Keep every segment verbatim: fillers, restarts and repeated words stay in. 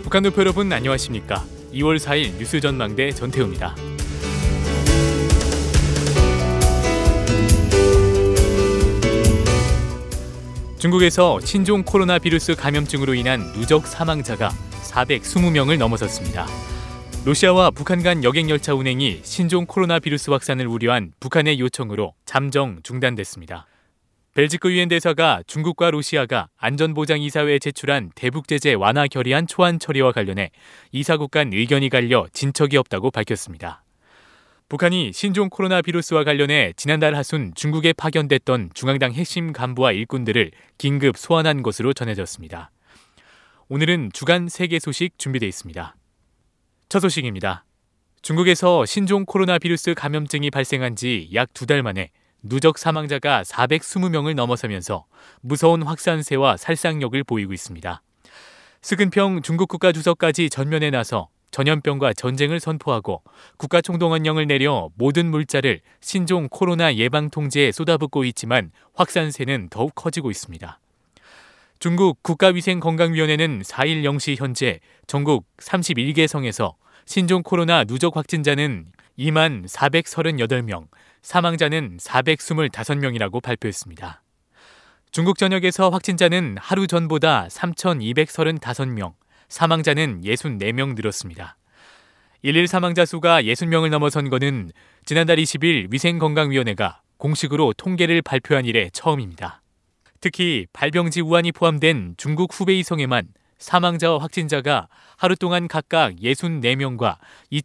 북한 노표 여러분 안녕하십니까? 이월 사일 뉴스 전망대 전태우입니다. 중국에서 신종 코로나 비루스 감염증으로 인한 누적 사망자가 사백이십 명을 넘어섰습니다. 러시아와 북한 간 여객열차 운행이 신종 코로나 비루스 확산을 우려한 북한의 요청으로 잠정 중단됐습니다. 벨지크 유엔 대사가 중국과 러시아가 안전보장이사회에 제출한 대북 제재 완화 결의안 초안 처리와 관련해 이사국 간 의견이 갈려 진척이 없다고 밝혔습니다. 북한이 신종 코로나 비루스와 관련해 지난달 하순 중국에 파견됐던 중앙당 핵심 간부와 일꾼들을 긴급 소환한 것으로 전해졌습니다. 오늘은 주간 세계 소식 준비되어 있습니다. 첫 소식입니다. 중국에서 신종 코로나 비루스 감염증이 발생한 지 약 두 달 만에 누적 사망자가 사백이십 명을 넘어서면서 무서운 확산세와 살상력을 보이고 있습니다. 스근평 중국 국가주석까지 전면에 나서 전염병과 전쟁을 선포하고 국가총동원령을 내려 모든 물자를 신종 코로나 예방 통제에 쏟아붓고 있지만 확산세는 더욱 커지고 있습니다. 중국 국가위생건강위원회는 사일 영 시 현재 전국 삼십일 개 성에서 신종 코로나 누적 확진자는 이만 사백삼십팔 명, 사망자는 사백이십오 명이라고 발표했습니다. 중국 전역에서 확진자는 하루 전보다 삼천이백삼십오 명, 사망자는 육십사 명 늘었습니다. 일일 사망자 수가 육십 명을 넘어선 것은 지난달 이십 일 위생건강위원회가 공식으로 통계를 발표한 이래 처음입니다. 특히 발병지 우한이 포함된 중국 후베이 성에만 사망자와 확진자가 하루 동안 각각 육십사 명과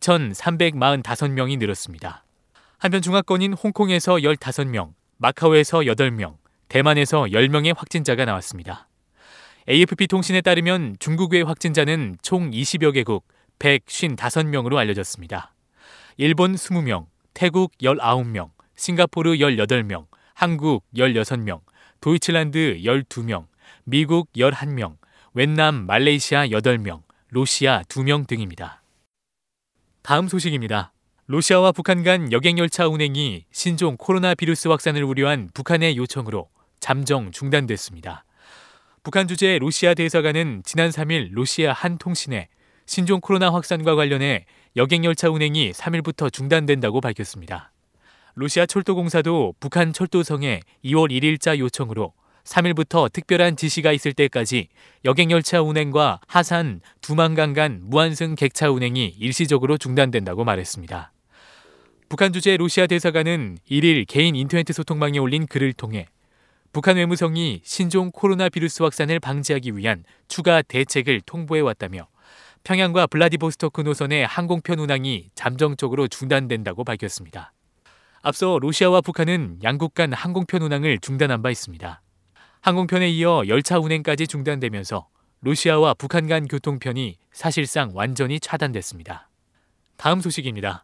이천삼백사십오 명이 늘었습니다. 한편 중화권인 홍콩에서 십오 명, 마카오에서 여덟 명, 대만에서 십 명의 확진자가 나왔습니다. 에이에프피 통신에 따르면 중국의 확진자는 총 이십여 개국 백오십오 명으로 알려졌습니다. 일본 이십 명, 태국 십구 명, 싱가포르 십팔 명, 한국 십육 명, 도이칠란드 십이 명, 미국 십일 명, 웬남, 말레이시아 여덟 명, 러시아 두 명 등입니다. 다음 소식입니다. 러시아와 북한 간 여객열차 운행이 신종 코로나 비루스 확산을 우려한 북한의 요청으로 잠정 중단됐습니다. 북한 주재 러시아 대사관은 지난 삼 일 러시아 한 통신에 신종 코로나 확산과 관련해 여객열차 운행이 삼 일부터 중단된다고 밝혔습니다. 러시아 철도공사도 북한 철도성에 이월 일 일자 요청으로 삼 일부터 특별한 지시가 있을 때까지 여객열차 운행과 하산, 두만강 간 무한승 객차 운행이 일시적으로 중단된다고 말했습니다. 북한 주재 러시아 대사관은 일 일 개인 인터넷 소통망에 올린 글을 통해 북한 외무성이 신종 코로나 비루스 확산을 방지하기 위한 추가 대책을 통보해왔다며 평양과 블라디보스토크 노선의 항공편 운항이 잠정적으로 중단된다고 밝혔습니다. 앞서 러시아와 북한은 양국 간 항공편 운항을 중단한 바 있습니다. 항공편에 이어 열차 운행까지 중단되면서 러시아와 북한 간 교통편이 사실상 완전히 차단됐습니다. 다음 소식입니다.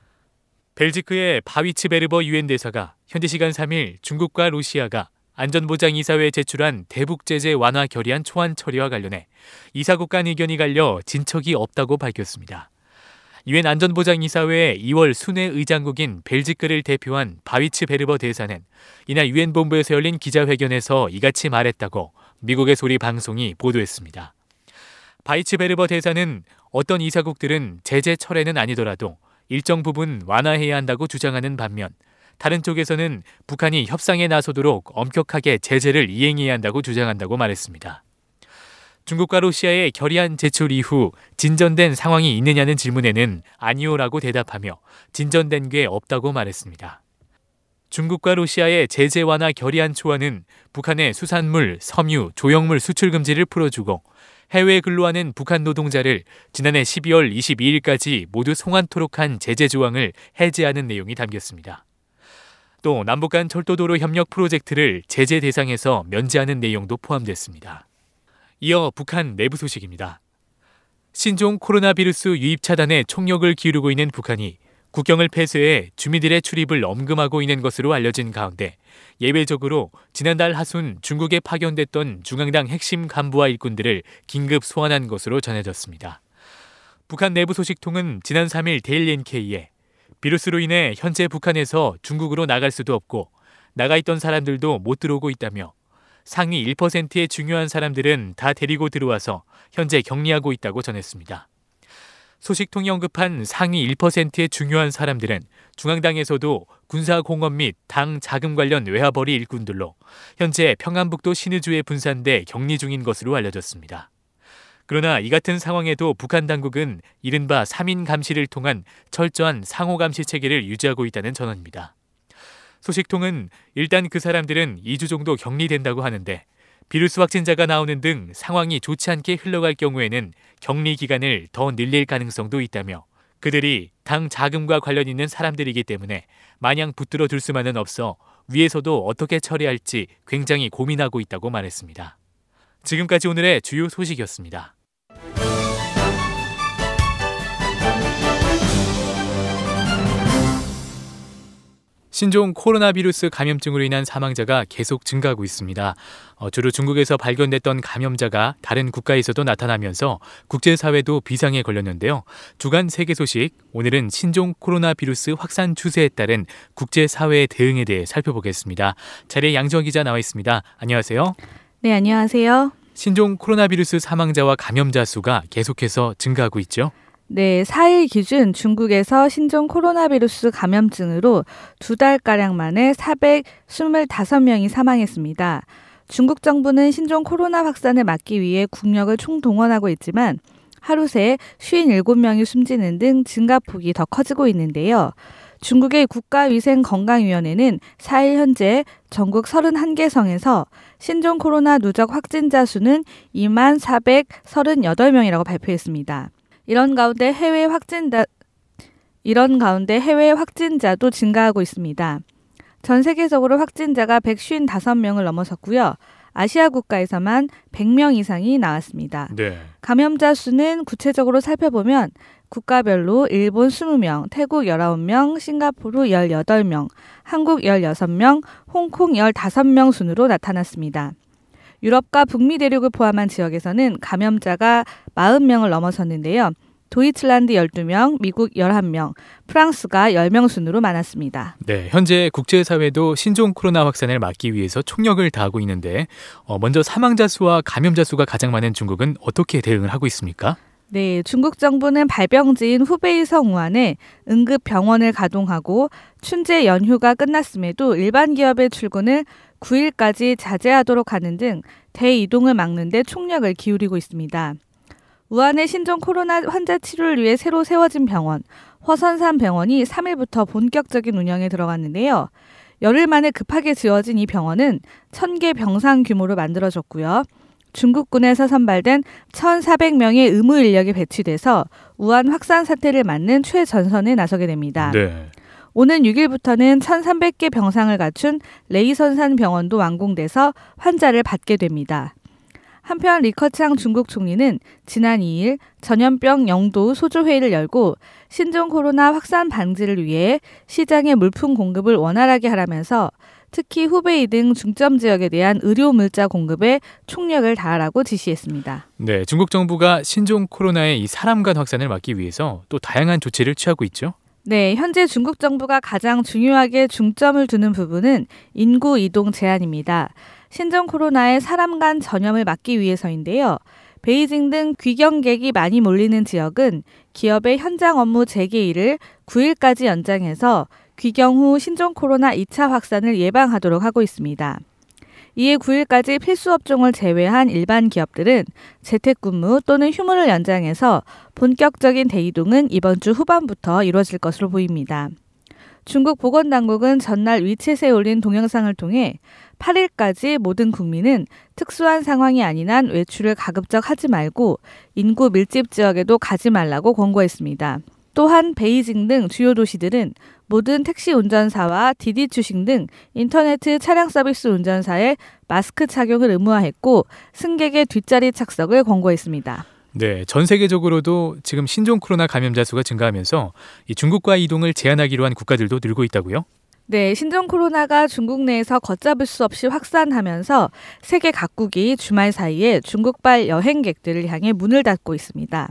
벨지크의 바위츠베르버 유엔 대사가 현지 시간 삼 일 중국과 러시아가 안전보장이사회에 제출한 대북 제재 완화 결의안 초안 처리와 관련해 이사국 간 의견이 갈려 진척이 없다고 밝혔습니다. 유엔 안전보장이사회의 이월 순회 의장국인 벨지크를 대표한 바위츠베르버 대사는 이날 유엔 본부에서 열린 기자회견에서 이같이 말했다고 미국의 소리 방송이 보도했습니다. 바위츠베르버 대사는 어떤 이사국들은 제재 철회는 아니더라도 일정 부분 완화해야 한다고 주장하는 반면 다른 쪽에서는 북한이 협상에 나서도록 엄격하게 제재를 이행해야 한다고 주장한다고 말했습니다. 중국과 러시아의 결의안 제출 이후 진전된 상황이 있느냐는 질문에는 아니오라고 대답하며 진전된 게 없다고 말했습니다. 중국과 러시아의 제재 완화 결의안 초안은 북한의 수산물, 섬유, 조형물 수출 금지를 풀어주고 해외에 근로하는 북한 노동자를 지난해 십이월 이십이일까지 모두 송환토록 한 제재 조항을 해제하는 내용이 담겼습니다. 또 남북 간 철도도로 협력 프로젝트를 제재 대상에서 면제하는 내용도 포함됐습니다. 이어 북한 내부 소식입니다. 신종 코로나 비루스 유입 차단에 총력을 기울이고 있는 북한이 국경을 폐쇄해 주민들의 출입을 엄금하고 있는 것으로 알려진 가운데 예외적으로 지난달 하순 중국에 파견됐던 중앙당 핵심 간부와 일꾼들을 긴급 소환한 것으로 전해졌습니다. 북한 내부 소식통은 지난 삼 일 데일리 엔케이에 비루스로 인해 현재 북한에서 중국으로 나갈 수도 없고 나가 있던 사람들도 못 들어오고 있다며 상위 일 퍼센트의 중요한 사람들은 다 데리고 들어와서 현재 격리하고 있다고 전했습니다. 소식통이 언급한 상위 일 퍼센트의 중요한 사람들은 중앙당에서도 군사공업 및 당 자금 관련 외화벌이 일꾼들로 현재 평안북도 신의주에 분산돼 격리 중인 것으로 알려졌습니다. 그러나 이 같은 상황에도 북한 당국은 이른바 삼 인 감시를 통한 철저한 상호 감시 체계를 유지하고 있다는 전언입니다. 소식통은 일단 그 사람들은 이 주 정도 격리된다고 하는데 비루스 확진자가 나오는 등 상황이 좋지 않게 흘러갈 경우에는 격리 기간을 더 늘릴 가능성도 있다며 그들이 당 자금과 관련 있는 사람들이기 때문에 마냥 붙들어 둘 수만은 없어 위에서도 어떻게 처리할지 굉장히 고민하고 있다고 말했습니다. 지금까지 오늘의 주요 소식이었습니다. 신종 코로나 비루스 감염증으로 인한 사망자가 계속 증가하고 있습니다. 어, 주로 중국에서 발견됐던 감염자가 다른 국가에서도 나타나면서 국제사회도 비상에 걸렸는데요. 주간 세계 소식, 오늘은 신종 코로나 비루스 확산 추세에 따른 국제사회의 대응에 대해 살펴보겠습니다. 자리에 양지원 기자 나와 있습니다. 안녕하세요. 네, 안녕하세요. 신종 코로나 비루스 사망자와 감염자 수가 계속해서 증가하고 있죠? 네, 사 일 기준 중국에서 신종 코로나 비루스 감염증으로 두 달가량 만에 사백이십오 명이 사망했습니다. 중국 정부는 신종 코로나 확산을 막기 위해 국력을 총동원하고 있지만 하루 새 오십칠 명이 숨지는 등 증가폭이 더 커지고 있는데요. 중국의 국가위생건강위원회는 사 일 현재 전국 삼십일 개 성에서 신종 코로나 누적 확진자 수는 이만 사백삼십팔 명이라고 발표했습니다. 이런 가운데 해외 확진자 이런 가운데 해외 확진자도 증가하고 있습니다. 전 세계적으로 확진자가 백오십오 명을 넘어섰고요. 아시아 국가에서만 백 명 이상이 나왔습니다. 네. 감염자 수는 구체적으로 살펴보면 국가별로 일본 이십 명, 태국 십구 명, 싱가포르 십팔 명, 한국 십육 명, 홍콩 십오 명 순으로 나타났습니다. 유럽과 북미 대륙을 포함한 지역에서는 감염자가 사십 명을 넘어섰는데요. 도이칠란드 십이 명, 미국 십일 명, 프랑스가 십 명 순으로 많았습니다. 네, 현재 국제사회도 신종 코로나 확산을 막기 위해서 총력을 다하고 있는데 어, 먼저 사망자 수와 감염자 수가 가장 많은 중국은 어떻게 대응을 하고 있습니까? 네, 중국 정부는 발병지인 후베이 성 우한에 응급병원을 가동하고 춘제 연휴가 끝났음에도 일반 기업의 출근을 구 일까지 자제하도록 하는 등 대이동을 막는 데 총력을 기울이고 있습니다. 우한의 신종 코로나 환자 치료를 위해 새로 세워진 병원, 화선산 병원이 삼 일부터 본격적인 운영에 들어갔는데요. 열흘 만에 급하게 지어진 이 병원은 천 개 병상 규모로 만들어졌고요. 중국군에서 선발된 천사백 명의 의무 인력이 배치돼서 우한 확산 사태를 막는 최전선에 나서게 됩니다. 네. 오는 육 일부터는 천삼백 개 병상을 갖춘 레이선산 병원도 완공돼서 환자를 받게 됩니다. 한편 리커창 중국 총리는 지난 이 일 전염병 영도 소조회의를 열고 신종 코로나 확산 방지를 위해 시장의 물품 공급을 원활하게 하라면서 특히 후베이 등 중점 지역에 대한 의료 물자 공급에 총력을 다하라고 지시했습니다. 네, 중국 정부가 신종 코로나의 이 사람 간 확산을 막기 위해서 또 다양한 조치를 취하고 있죠? 네, 현재 중국 정부가 가장 중요하게 중점을 두는 부분은 인구 이동 제한입니다. 신종 코로나의 사람 간 전염을 막기 위해서인데요. 베이징 등 귀경객이 많이 몰리는 지역은 기업의 현장 업무 재개일을 구 일까지 연장해서 귀경 후 신종 코로나 이 차 확산을 예방하도록 하고 있습니다. 이에 구 일까지 필수 업종을 제외한 일반 기업들은 재택근무 또는 휴무를 연장해서 본격적인 대이동은 이번 주 후반부터 이루어질 것으로 보입니다. 중국 보건당국은 전날 위챗에 올린 동영상을 통해 팔 일까지 모든 국민은 특수한 상황이 아닌 한 외출을 가급적 하지 말고 인구 밀집 지역에도 가지 말라고 권고했습니다. 또한 베이징 등 주요 도시들은 모든 택시 운전사와 디디 추싱 등 인터넷 차량 서비스 운전사에 마스크 착용을 의무화했고 승객의 뒷자리 착석을 권고했습니다. 네, 전 세계적으로도 지금 신종 코로나 감염자 수가 증가하면서 이 중국과 이동을 제한하기로 한 국가들도 늘고 있다고요? 네, 신종 코로나가 중국 내에서 걷잡을 수 없이 확산하면서 세계 각국이 주말 사이에 중국발 여행객들을 향해 문을 닫고 있습니다.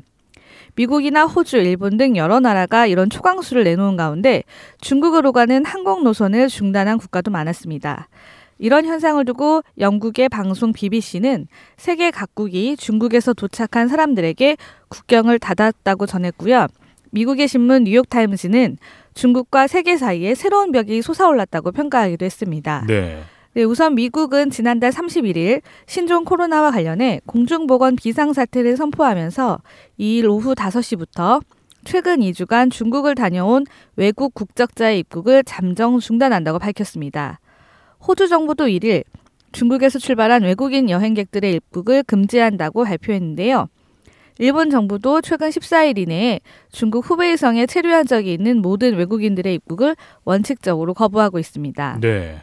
미국이나 호주, 일본 등 여러 나라가 이런 초강수를 내놓은 가운데 중국으로 가는 항공 노선을 중단한 국가도 많았습니다. 이런 현상을 두고 영국의 방송 비비씨는 세계 각국이 중국에서 도착한 사람들에게 국경을 닫았다고 전했고요. 미국의 신문 뉴욕타임즈는 중국과 세계 사이에 새로운 벽이 솟아올랐다고 평가하기도 했습니다. 네. 네, 우선 미국은 지난달 삼십일일 신종 코로나와 관련해 공중보건 비상사태를 선포하면서 이일 오후 다섯 시부터 최근 이 주간 중국을 다녀온 외국 국적자의 입국을 잠정 중단한다고 밝혔습니다. 호주 정부도 일일 중국에서 출발한 외국인 여행객들의 입국을 금지한다고 발표했는데요. 일본 정부도 최근 십사일 이내에 중국 후베이성에 체류한 적이 있는 모든 외국인들의 입국을 원칙적으로 거부하고 있습니다. 네.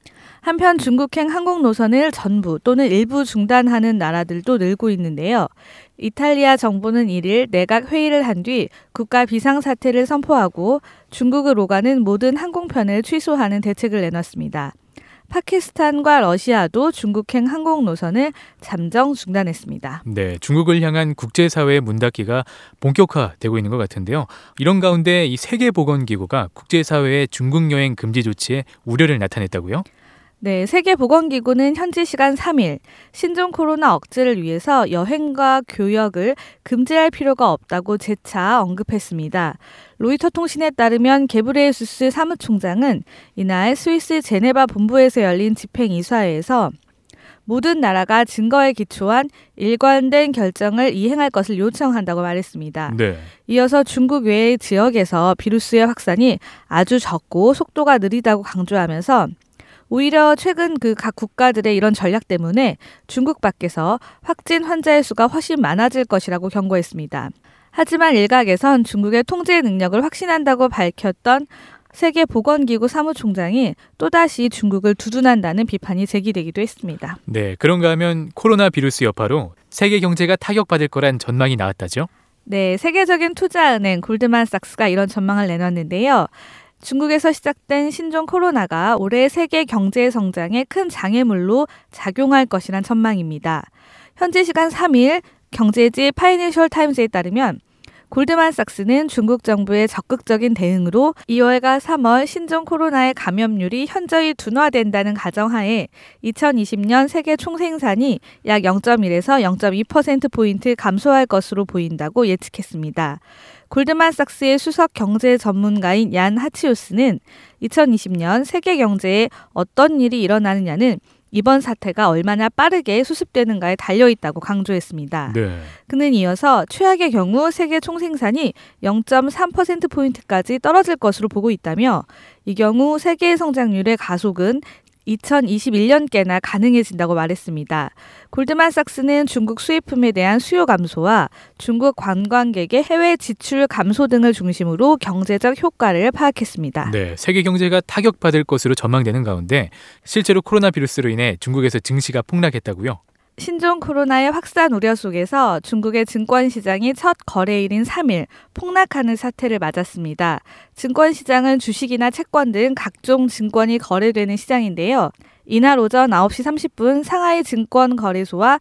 한편 중국행 항공 노선을 전부 또는 일부 중단하는 나라들도 늘고 있는데요. 이탈리아 정부는 일일 내각 회의를 한 뒤 국가 비상사태를 선포하고 중국을 오가는 모든 항공편을 취소하는 대책을 내놨습니다. 파키스탄과 러시아도 중국행 항공 노선을 잠정 중단했습니다. 네, 중국을 향한 국제사회의 문 닫기가 본격화되고 있는 것 같은데요. 이런 가운데 이 세계보건기구가 국제사회의 중국 여행 금지 조치에 우려를 나타냈다고요? 네, 세계보건기구는 현지 시간 삼일 신종 코로나 억제를 위해서 여행과 교역을 금지할 필요가 없다고 재차 언급했습니다. 로이터 통신에 따르면 게브리에수스 사무총장은 이날 스위스 제네바 본부에서 열린 집행이사회에서 모든 나라가 증거에 기초한 일관된 결정을 이행할 것을 요청한다고 말했습니다. 네. 이어서 중국 외의 지역에서 비루스의 확산이 아주 적고 속도가 느리다고 강조하면서 오히려 최근 그 각 국가들의 이런 전략 때문에 중국 밖에서 확진 환자의 수가 훨씬 많아질 것이라고 경고했습니다. 하지만 일각에선 중국의 통제 능력을 확신한다고 밝혔던 세계보건기구 사무총장이 또다시 중국을 두둔한다는 비판이 제기되기도 했습니다. 네, 그런가 하면 코로나 비루스 여파로 세계 경제가 타격받을 거란 전망이 나왔다죠? 네, 세계적인 투자은행 골드만삭스가 이런 전망을 내놨는데요. 중국에서 시작된 신종 코로나가 올해 세계 경제 성장에 큰 장애물로 작용할 것이란 전망입니다. 현지 시간 삼일 경제지 파이낸셜 타임스에 따르면 골드만삭스는 중국 정부의 적극적인 대응으로 이월과 삼월 신종 코로나의 감염률이 현저히 둔화된다는 가정하에 이천이십년 세계 총생산이 약 영 점 일에서 영 점 이 퍼센트포인트 감소할 것으로 보인다고 예측했습니다. 골드만삭스의 수석 경제 전문가인 얀 하치우스는 이천이십년 세계 경제에 어떤 일이 일어나느냐는 이번 사태가 얼마나 빠르게 수습되는가에 달려있다고 강조했습니다. 네. 그는 이어서 최악의 경우 세계 총생산이 영 점 삼 퍼센트포인트까지 떨어질 것으로 보고 있다며 이 경우 세계의 성장률의 가속은 이천이십일년께나 가능해진다고 말했습니다. 골드만삭스는 중국 수입품에 대한 수요 감소와 중국 관광객의 해외 지출 감소 등을 중심으로 경제적 효과를 파악했습니다. 네, 세계 경제가 타격받을 것으로 전망되는 가운데 실제로 코로나 비루스로 인해 중국에서 증시가 폭락했다고요? 신종 코로나의 확산 우려 속에서 중국의 증권시장이 첫 거래일인 삼일 폭락하는 사태를 맞았습니다. 증권시장은 주식이나 채권 등 각종 증권이 거래되는 시장인데요. 이날 오전 아홉 시 삼십 분 상하이 증권거래소와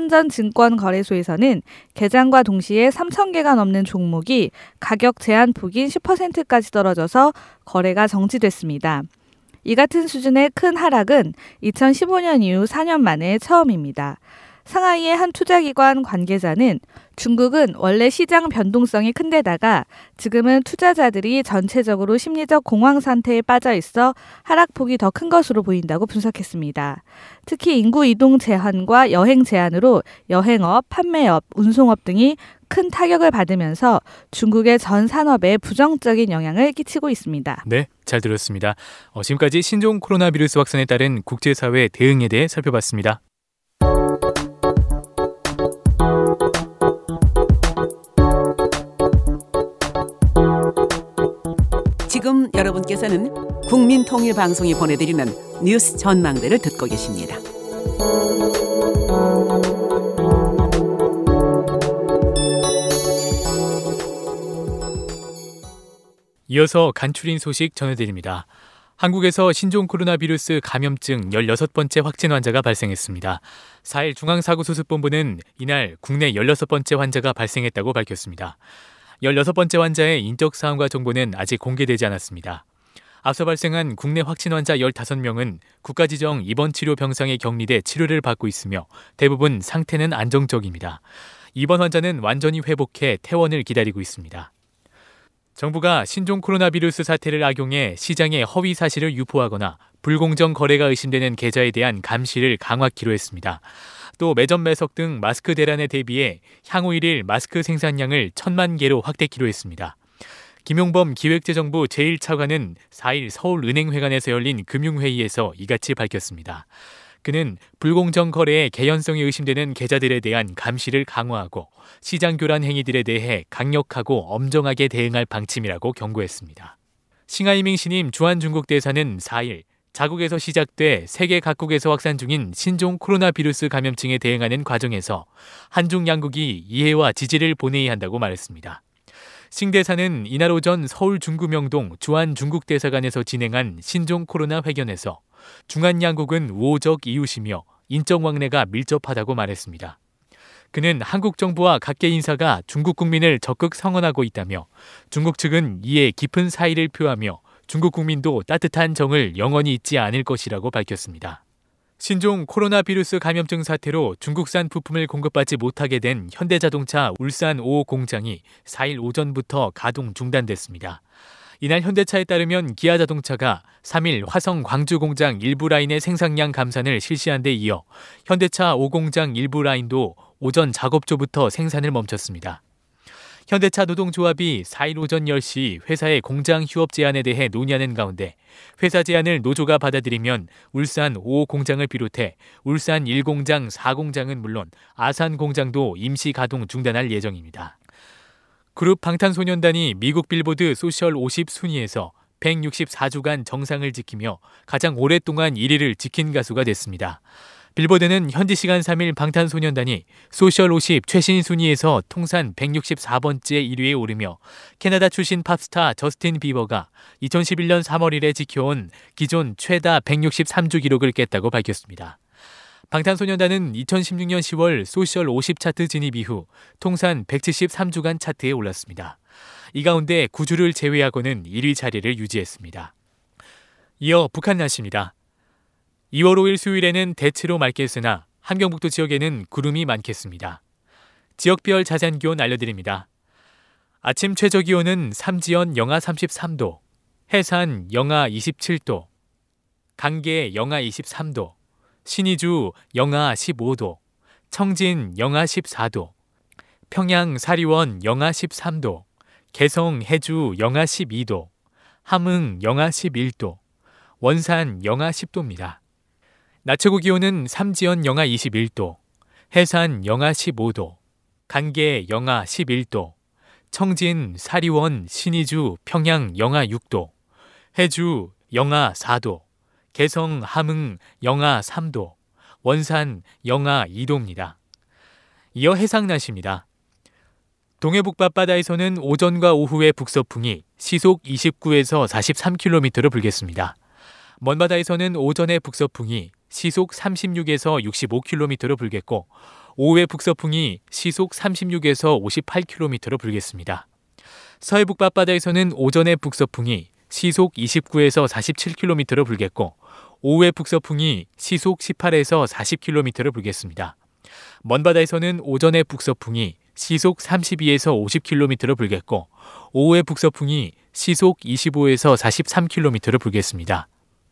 선전증권거래소에서는 개장과 동시에 삼천 개가 넘는 종목이 가격 제한폭인 십 퍼센트까지 떨어져서 거래가 정지됐습니다. 이 같은 수준의 큰 하락은 이천십오년 이후 사 년 만에 처음입니다. 상하이의 한 투자기관 관계자는 중국은 원래 시장 변동성이 큰 데다가 지금은 투자자들이 전체적으로 심리적 공황 상태에 빠져 있어 하락폭이 더 큰 것으로 보인다고 분석했습니다. 특히 인구 이동 제한과 여행 제한으로 여행업, 판매업, 운송업 등이 큰 타격을 받으면서 중국의 전 산업에 부정적인 영향을 끼치고 있습니다. 네, 잘 들었습니다. 어, 지금까지 신종 코로나 비루스 확산에 따른 국제사회 대응에 대해 살펴봤습니다. 지금 여러분께서는 국민통일방송이 보내드리는 뉴스 전망대를 듣고 계십니다. 이어서 간추린 소식 전해드립니다. 한국에서 신종 코로나 비루스 감염증 열여섯 번째 확진 환자가 발생했습니다. 사일 중앙사고수습본부는 이날 국내 열여섯 번째 환자가 발생했다고 밝혔습니다. 열여섯 번째 환자의 인적 사항과 정보는 아직 공개되지 않았습니다. 앞서 발생한 국내 확진 환자 열다섯 명은 국가지정 입원치료 병상에 격리돼 치료를 받고 있으며 대부분 상태는 안정적입니다. 입원 환자는 완전히 회복해 퇴원을 기다리고 있습니다. 정부가 신종 코로나 비루스 사태를 악용해 시장에 허위 사실을 유포하거나 불공정 거래가 의심되는 계좌에 대한 감시를 강화키로 했습니다. 또 매점 매석 등 마스크 대란에 대비해 향후 일 일 마스크 생산량을 천만 개로 확대키로 했습니다. 김용범 기획재정부 제일 차관은 사 일 서울은행회관에서 열린 금융회의에서 이같이 밝혔습니다. 그는 불공정 거래의 개연성이 의심되는 계좌들에 대한 감시를 강화하고 시장 교란 행위들에 대해 강력하고 엄정하게 대응할 방침이라고 경고했습니다. 싱하이밍 신임 주한중국 대사는 사 일 자국에서 시작돼 세계 각국에서 확산 중인 신종 코로나 비루스 감염증에 대응하는 과정에서 한중 양국이 이해와 지지를 보내야 한다고 말했습니다. 싱 대사는 이날 오전 서울 중구명동 주한중국대사관에서 진행한 신종 코로나 회견에서 중한 양국은 우호적 이웃이며 인적 왕래가 밀접하다고 말했습니다. 그는 한국 정부와 각계 인사가 중국 국민을 적극 성원하고 있다며 중국 측은 이에 깊은 사의를 표하며 중국 국민도 따뜻한 정을 영원히 잊지 않을 것이라고 밝혔습니다. 신종 코로나 비루스 감염증 사태로 중국산 부품을 공급받지 못하게 된 현대자동차 울산 오 호 공장이 사 일 오전부터 가동 중단됐습니다. 이날 현대차에 따르면 기아자동차가 삼 일 화성 광주 공장 일부 라인의 생산량 감산을 실시한 데 이어 현대차 오 공장 일부 라인도 오전 작업조부터 생산을 멈췄습니다. 현대차 노동조합이 사 일 오전 열 시 회사의 공장 휴업 제한에 대해 논의하는 가운데 회사 제안을 노조가 받아들이면 울산 오 호 공장을 비롯해 울산 일 공장, 사 공장은 물론 아산 공장도 임시 가동 중단할 예정입니다. 그룹 방탄소년단이 미국 빌보드 소셜 오십 순위에서 백육십사 주간 정상을 지키며 가장 오랫동안 일 위를 지킨 가수가 됐습니다. 빌보드는 현지 시간 삼 일 방탄소년단이 소셜 오십 최신 순위에서 통산 백육십사 번째 일 위에 오르며 캐나다 출신 팝스타 저스틴 비버가 이천십일 년 삼월 일에 지켜온 기존 최다 백육십삼 주 기록을 깼다고 밝혔습니다. 방탄소년단은 이천십육 년 시월 소셜 오십 차트 진입 이후 통산 백칠십삼 주간 차트에 올랐습니다. 이 가운데 구 주를 제외하고는 일 위 자리를 유지했습니다. 이어 북한 날씨입니다. 이월 오 일 수요일에는 대체로 맑겠으나 함경북도 지역에는 구름이 많겠습니다. 지역별 자세한 기온 알려드립니다. 아침 최저기온은 삼지연 영하 삼십삼 도, 해산 영하 이십칠 도, 강계 영하 이십삼 도, 신의주 영하 십오 도, 청진 영하 십사 도, 평양 사리원 영하 십삼 도, 개성 해주 영하 십이 도, 함흥 영하 십일 도, 원산 영하 십 도입니다. 낮 최고 기온은 삼지연 영하 이십일 도, 해산 영하 십오 도, 간계 영하 십일 도, 청진, 사리원, 신의주, 평양 영하 육 도, 해주 영하 사 도, 개성, 함흥 영하 삼 도, 원산 영하 이 도입니다. 이어 해상 날씨입니다. 동해북 밤바다에서는 오전과 오후에 북서풍이 시속 이십구에서 사십삼 킬로미터로 불겠습니다. 먼바다에서는 오전에 북서풍이 시속 삼십육에서 육십오 킬로미터로 불겠고 오후에 북서풍이 시속 삼십육에서 오십팔 킬로미터로 불겠습니다. 서해북 밤바다에서는 오전에 북서풍이 시속 이십구에서 사십칠 킬로미터로 불겠고 오후에 북서풍이 시속 십팔에서 사십 킬로미터로 불겠습니다. 먼바다에서는 오전에 북서풍이 시속 삼십이에서 오십 킬로미터로 불겠고 오후에 북서풍이 시속 이십오에서 사십삼 킬로미터로 불겠습니다.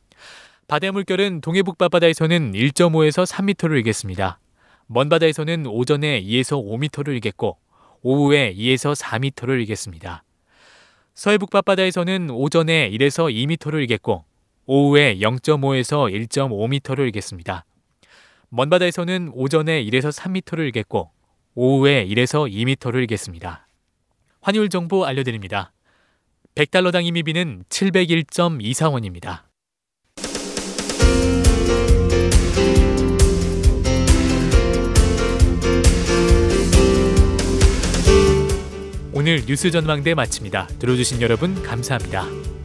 바다의 물결은 동해북 밤바다에서는 일 점 오에서 삼 미터를 일겠습니다. 먼바다에서는 오전에 이에서 오 미터를 일겠고 오후에 이에서 사 미터를 일겠습니다. 서해북 밤바다에서는 오전에 일에서 이 미터를 일겠고 오후에 영 점 오에서 일 점 오 미터를 일겠습니다. 먼바다에서는 오전에 일에서 삼 미터를 일겠고 오후에 일에서 이 미터를 일겠습니다. 환율 정보 알려드립니다. 백 달러당 이미비는 칠백일 점 이사 원입니다. 오늘 뉴스 전망대 마칩니다. 들어주신 여러분 감사합니다.